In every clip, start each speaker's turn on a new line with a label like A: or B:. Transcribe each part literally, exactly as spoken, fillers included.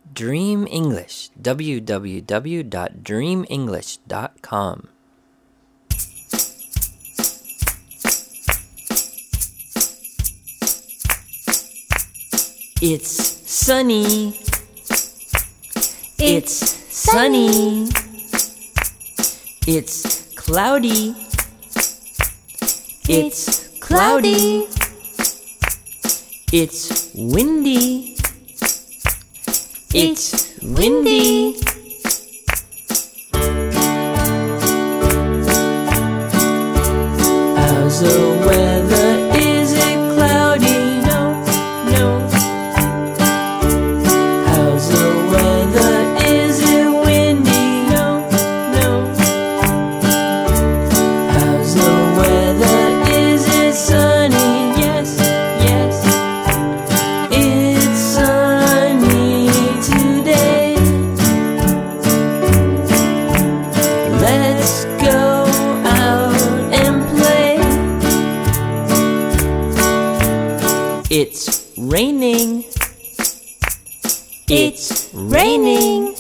A: Dream English, w w w dot dream english dot com. It's sunny. It's sunny. It's cloudy. It's cloudy. It's windy. It's windy. How's the weather? Is it cloudy? No, no. How's the weather? Is it windy? No, no. How's the weather? Is it sunny? Yes, yes. It's sunny today. Let's go out and play. It's raining. It's raining.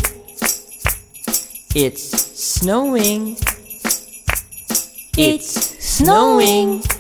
A: It's snowing. It's snowing.